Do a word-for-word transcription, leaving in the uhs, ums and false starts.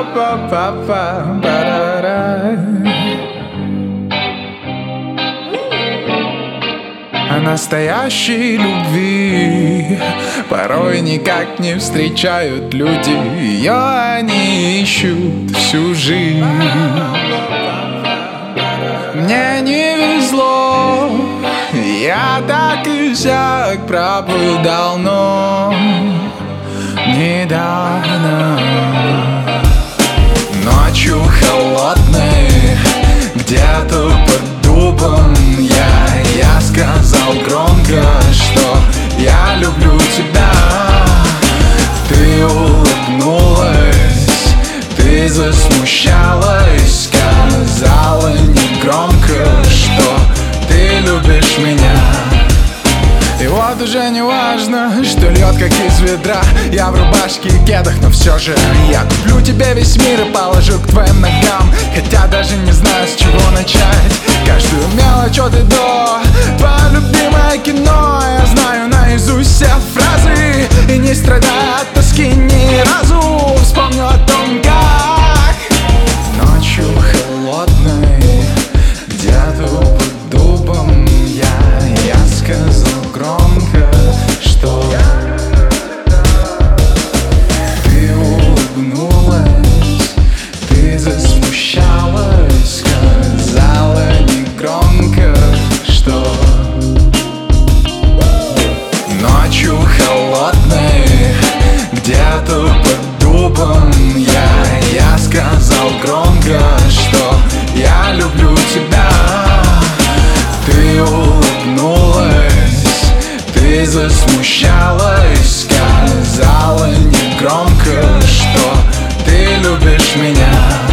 О настоящей любви порой никак не встречают люди. Ее они ищут всю жизнь. Мне не везло, я так и сяк пропадал, но недавно ночью холодной где-то под дубом я, я сказал громко, что я люблю тебя. Ты улыбнулась, ты засмущалась, сказала негромко, что ты любишь меня. И вот уже не важно, что льет как из ведра. Я в рубашке и кедах, но все же я куплю тебе весь мир и положу к твоим ногам. Хотя даже не знаю, с чего начать. Каждую мелочь от и до, твое любимое кино. Я знаю наизусть все фразы и не страдаю от тоски ни разу. Вспомню о том, как ночью холодной где-то под дубом я, я сказал громко, что ты улыбнулась, ты засмущалась, сказала негромко, что ночью холодной где-то под дубом я, я сказал громко, что я люблю тебя. Ты улыбнулась, ты засмущалась, сказала негромко, что ты любишь меня.